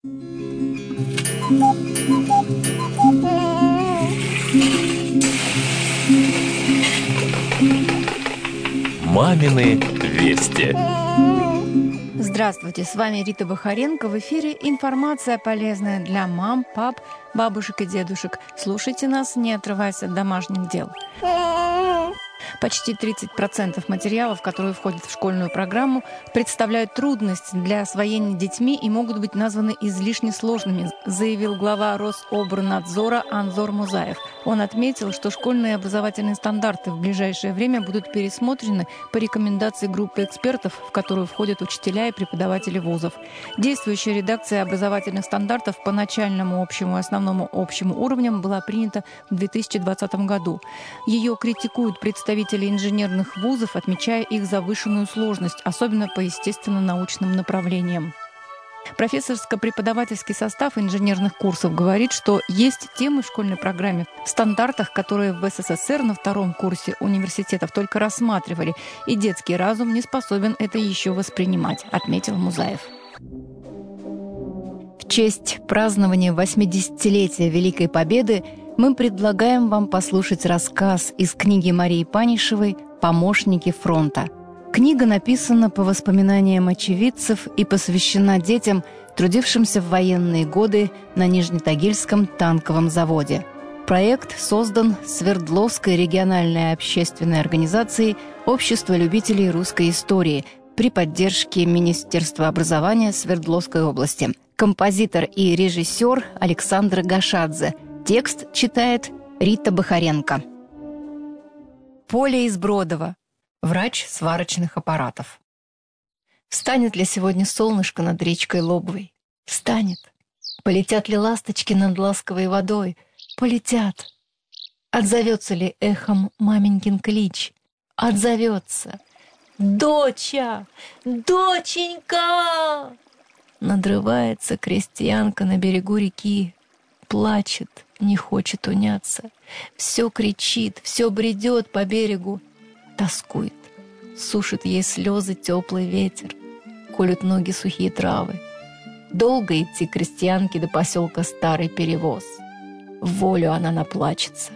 Мамины вести. Здравствуйте, с вами Рита Бахаренко. В эфире информация полезная для мам, пап, бабушек и дедушек. Слушайте нас, не отрываясь от домашних дел. Почти 30% материалов, которые входят в школьную программу, представляют трудность для освоения детьми и могут быть названы излишне сложными, заявил глава Рособорнадзора Анзор Музаев. Он отметил, что школьные образовательные стандарты в ближайшее время будут пересмотрены по рекомендации группы экспертов, в которую входят учителя и преподаватели вузов. Действующая редакция образовательных стандартов по начальному общему и основному общему уровням была принята в 2020 году. Ее критикуют представители инженерных вузов, отмечая их завышенную сложность, особенно по естественно-научным направлениям. Профессорско-преподавательский состав инженерных курсов говорит, что есть темы в школьной программе, в стандартах, которые в СССР на втором курсе университетов только рассматривали, и детский разум не способен это еще воспринимать, отметил Музаев. В честь празднования 80-летия Великой Победы мы предлагаем вам послушать рассказ из книги Марии Панишевой «Помощники фронта». Книга написана по воспоминаниям очевидцев и посвящена детям, трудившимся в военные годы на Нижнетагильском танковом заводе. Проект создан Свердловской региональной общественной организацией «Общество любителей русской истории» при поддержке Министерства образования Свердловской области. Композитор и режиссер Александр Гашадзе. Текст читает Рита Бахаренко. Поля из Бродова. Врач сварочных аппаратов. Встанет ли сегодня солнышко над речкой Лобовой? Встанет. Полетят ли ласточки над ласковой водой? Полетят. Отзовется ли эхом маменькин клич? Отзовется. «Доча! Доченька!» Надрывается крестьянка на берегу реки. Плачет, не хочет уняться. Все кричит, все бредет по берегу. Тоскует, сушит ей слезы теплый ветер, колют ноги сухие травы. Долго идти крестьянке до поселка Старый Перевоз. В волю она наплачется.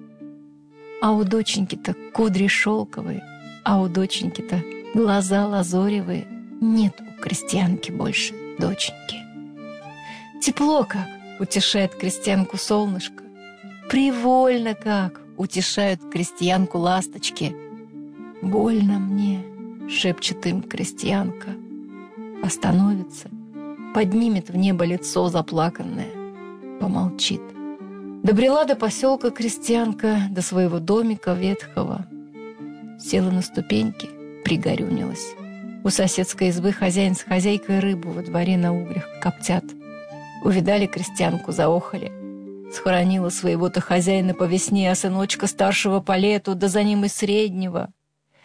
А у доченьки-то кудри шелковые, а у доченьки-то глаза лазоревые. Нет у крестьянки больше доченьки. Тепло как, утешает крестьянку солнышко. Привольно как, утешают крестьянку ласточки. «Больно мне», — шепчет им крестьянка. Остановится, поднимет в небо лицо заплаканное, помолчит. Добрела до поселка крестьянка, до своего домика ветхого. Села на ступеньки, пригорюнилась. У соседской избы хозяин с хозяйкой рыбу во дворе на углях коптят. Увидали крестьянку, заохали. Схоронила своего-то хозяина по весне, а сыночка старшего по лету, да за ним и среднего.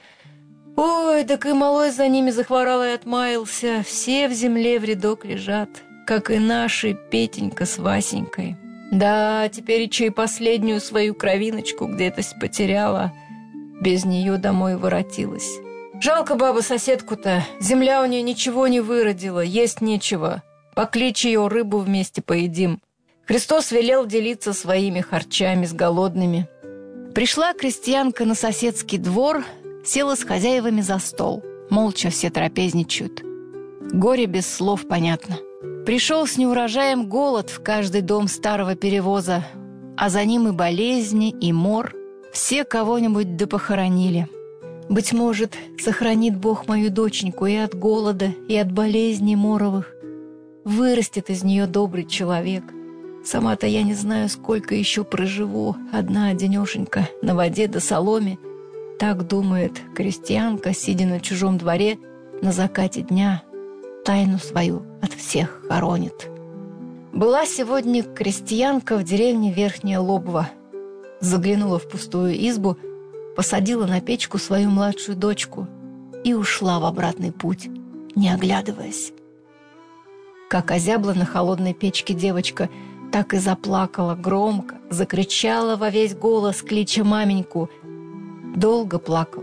Ой, так и малой за ними захворал и отмаялся. Все в земле в рядок лежат, как и наши Петенька с Васенькой. Да, теперь и последнюю свою кровиночку где-то потеряла. Без нее домой воротилась. Жалко бабу-соседку-то, земля у нее ничего не выродила, есть нечего. Покличь ее, рыбу вместе поедим. Христос велел делиться своими харчами с голодными. Пришла крестьянка на соседский двор, села с хозяевами за стол. Молча все трапезничают. Горе без слов понятно. Пришел с неурожаем голод в каждый дом Старого Перевоза, а за ним и болезни, и мор. Все кого-нибудь допохоронили. Быть может, сохранит Бог мою доченьку и от голода, и от болезней моровых. Вырастет из нее добрый человек. Сама-то я не знаю, сколько еще проживу, одна-одинешенька, на воде да соломе. Так думает крестьянка, сидя на чужом дворе, на закате дня, тайну свою от всех хоронит. Была сегодня крестьянка в деревне Верхняя Лобова. Заглянула в пустую избу, посадила на печку свою младшую дочку и ушла в обратный путь, не оглядываясь. Как озябла на холодной печке девочка, так и заплакала громко, закричала во весь голос, клича маменьку. Долго плакала.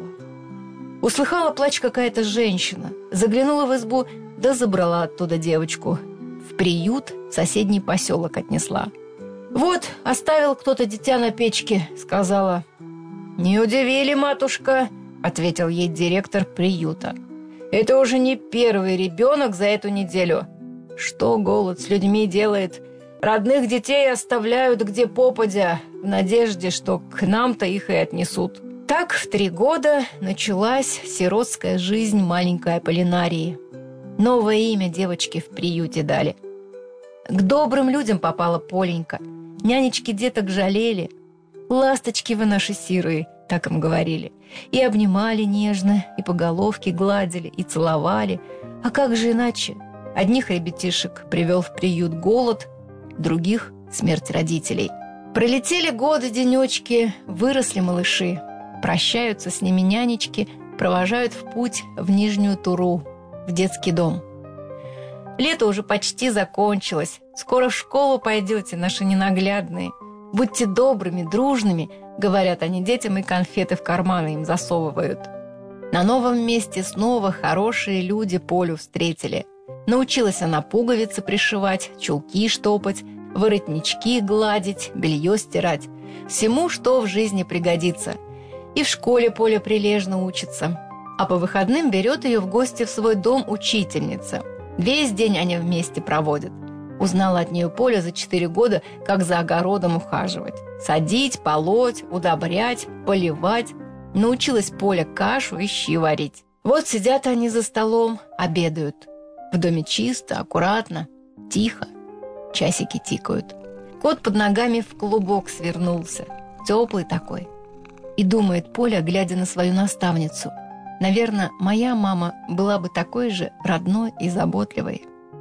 Услыхала плач какая-то женщина, заглянула в избу, да забрала оттуда девочку. В В приют в соседний поселок отнесла. «Вот, оставил кто-то дитя на печке», — сказала. «Не удивили, матушка», — ответил ей директор приюта. «Это уже не первый ребенок за эту неделю. Что голод с людьми делает? Родных детей оставляют где попадя, в надежде, что к нам-то их и отнесут». Так в 3 года началась сиротская жизнь маленькой Аполлинарии. Новое имя девочке в приюте дали. К добрым людям попала Поленька. Нянечки деток жалели. «Ласточки вы наши сирые», так им говорили. И обнимали нежно, и по головке гладили, и целовали. А как же иначе? Одних ребятишек привел в приют голод, других — смерть родителей. Пролетели годы-денечки, выросли малыши. Прощаются с ними нянечки, провожают в путь в Нижнюю Туру, в детский дом. Лето уже почти закончилось. Скоро в школу пойдете, наши ненаглядные. Будьте добрыми, дружными, говорят они детям, и конфеты в карманы им засовывают. На новом месте снова хорошие люди Полю встретили. Научилась она пуговицы пришивать, чулки штопать, воротнички гладить, белье стирать. Всему, что в жизни пригодится. И в школе Поля прилежно учится. А по выходным берет ее в гости в свой дом учительница. Весь день они вместе проводят. Узнала от нее Поля за 4 года, как за огородом ухаживать. Садить, полоть, удобрять, поливать. Научилась Поля кашу и щи варить. Вот сидят они за столом, обедают. В доме чисто, аккуратно, тихо. Часики тикают. Кот под ногами в клубок свернулся. Теплый такой. И думает Поля, глядя на свою наставницу: наверное, моя мама была бы такой же родной и заботливой.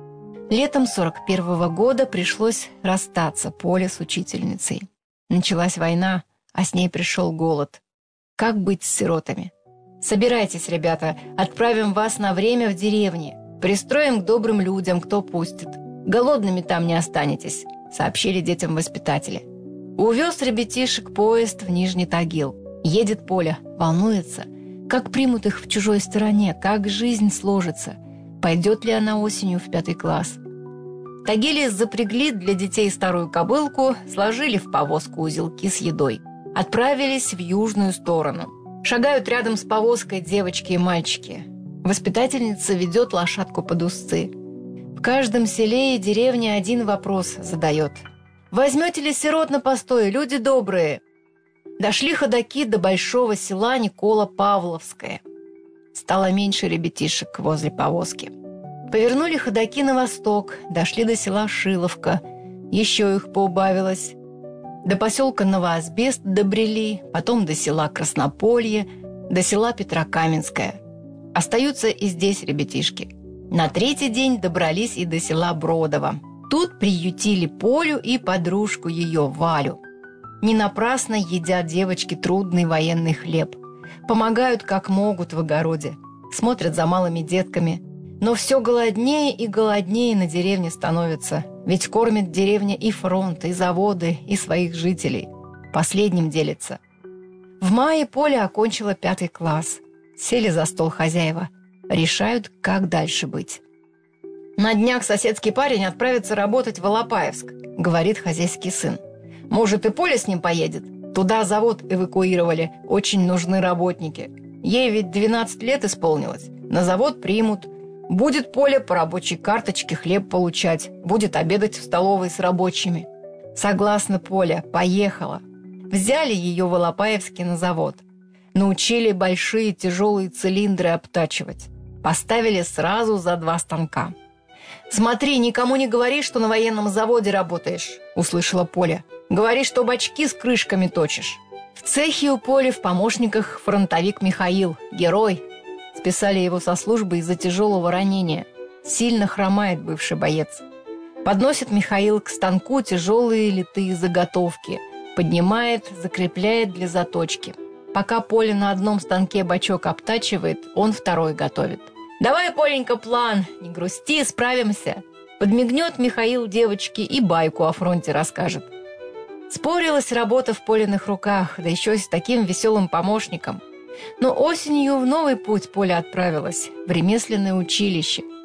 Летом 41-го года пришлось расстаться Поле с учительницей. Началась война, а с ней пришел голод. Как быть с сиротами? «Собирайтесь, ребята, отправим вас на время в деревне. Пристроим к добрым людям, кто пустит. Голодными там не останетесь», — сообщили детям воспитатели. Увез ребятишек поезд в Нижний Тагил. Едет Поля, волнуется. Как примут их в чужой стороне, как жизнь сложится. Пойдет ли она осенью в 5 класс? В Тагиле запрягли для детей старую кобылку, сложили в повозку узелки с едой. Отправились в южную сторону. Шагают рядом с повозкой девочки и мальчики. Воспитательница ведет лошадку под узцы. В каждом селе и деревне один вопрос задает. «Возьмете ли сирот на постой, люди добрые?» Дошли ходаки до большого села Никола-Павловское. Стало меньше ребятишек возле повозки. Повернули ходаки на восток, дошли до села Шиловка. Еще их поубавилось. До поселка Новоазбест добрели, потом до села Краснополье, до села Петрокаменское. Остаются и здесь ребятишки. На 3-й день добрались и до села Бродово. Тут приютили Полю и подружку ее, Валю. Не напрасно едят девочки трудный военный хлеб. Помогают как могут в огороде. Смотрят за малыми детками. Но все голоднее и голоднее на деревне становится. Ведь кормит деревня и фронт, и заводы, и своих жителей. Последним делится. В мае Поля окончила 5 класс. Сели за стол хозяева. Решают, как дальше быть. «На днях соседский парень отправится работать в Алапаевск», — говорит хозяйский сын. «Может, и Поля с ним поедет? Туда завод эвакуировали, очень нужны работники. Ей ведь 12 лет исполнилось. На завод примут. Будет Поля по рабочей карточке хлеб получать, будет обедать в столовой с рабочими». Согласна Поля, поехала. Взяли ее в Алапаевске на завод. Научили большие тяжелые цилиндры обтачивать. Поставили сразу за 2 станка. «Смотри, никому не говори, что на военном заводе работаешь», — услышала Поля. «Говори, что бачки с крышками точишь». В цехе у Поли в помощниках фронтовик Михаил, герой. Списали его со службы из-за тяжелого ранения. Сильно хромает бывший боец. Подносит Михаил к станку тяжелые литые заготовки. Поднимает, закрепляет для заточки. Пока Поля на одном станке бачок обтачивает, он второй готовит. «Давай, Поленька, план, не грусти, справимся». Подмигнет Михаил девочке и байку о фронте расскажет. Спорилась работа в Полиных руках, да еще и с таким веселым помощником. Но осенью в новый путь Поля отправилась, в ремесленное училище.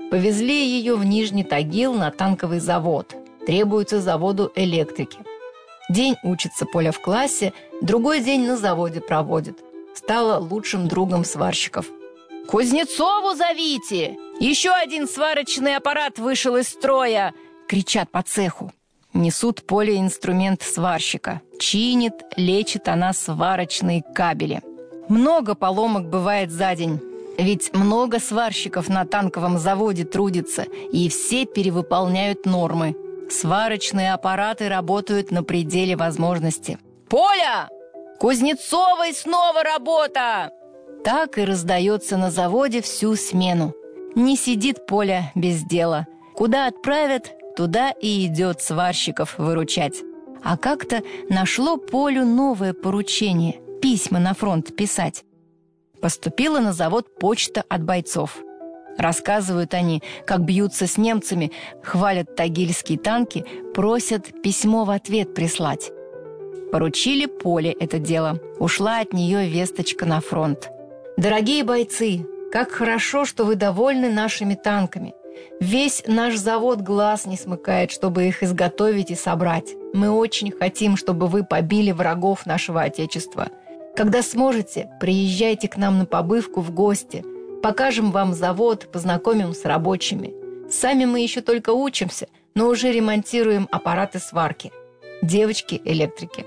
Повезли ее в Нижний Тагил на танковый завод. Требуется заводу электрики. День учится Поля в классе, другой день на заводе проводит. Стала лучшим другом сварщиков. «Кузнецову зовите! Еще один сварочный аппарат вышел из строя!» — кричат по цеху. Несут Поле инструмент сварщика. Чинит, лечит она сварочные кабели. Много поломок бывает за день. Ведь много сварщиков на танковом заводе трудится, и все перевыполняют нормы. Сварочные аппараты работают на пределе возможности. «Поля! Кузнецовой снова работа!» Так и раздается на заводе всю смену. Не сидит Поля без дела. Куда отправят, туда и идет сварщиков выручать. А как-то нашло Полю новое поручение – письма на фронт писать. Поступила на завод почта от бойцов. Рассказывают они, как бьются с немцами, хвалят тагильские танки, просят письмо в ответ прислать. Поручили Поле это дело. Ушла от нее весточка на фронт. «Дорогие бойцы, как хорошо, что вы довольны нашими танками. Весь наш завод глаз не смыкает, чтобы их изготовить и собрать. Мы очень хотим, чтобы вы побили врагов нашего Отечества. Когда сможете, приезжайте к нам на побывку в гости. Покажем вам завод, познакомим с рабочими. Сами мы еще только учимся, но уже ремонтируем аппараты сварки. Девочки-электрики».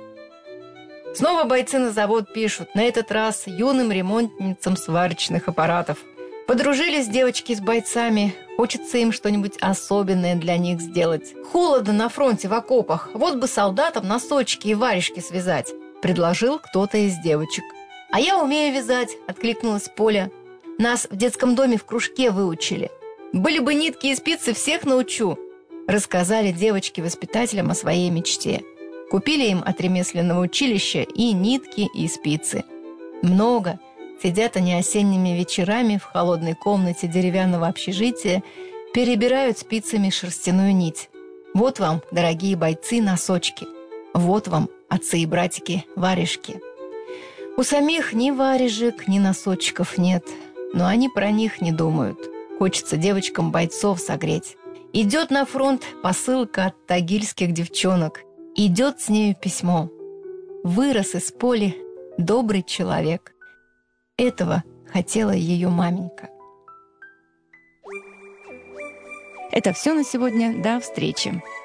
Снова бойцы на завод пишут, на этот раз юным ремонтницам сварочных аппаратов. Подружились девочки с бойцами, хочется им что-нибудь особенное для них сделать. Холодно на фронте в окопах, вот бы солдатам носочки и варежки связать, предложил кто-то из девочек. «А я умею вязать», — откликнулась Поля. «Нас в детском доме в кружке выучили. Были бы нитки и спицы, всех научу», — рассказали девочки воспитателям о своей мечте. Купили им от ремесленного училища и нитки, и спицы. Много. Сидят они осенними вечерами в холодной комнате деревянного общежития, перебирают спицами шерстяную нить. Вот вам, дорогие бойцы, носочки. Вот вам, отцы и братики, варежки. У самих ни варежек, ни носочков нет, но они про них не думают. Хочется девочкам бойцов согреть. Идет на фронт посылка от тагильских девчонок. Идет с нею письмо. Вырос из Поли добрый человек. Этого хотела ее маменька. Это все на сегодня. До встречи.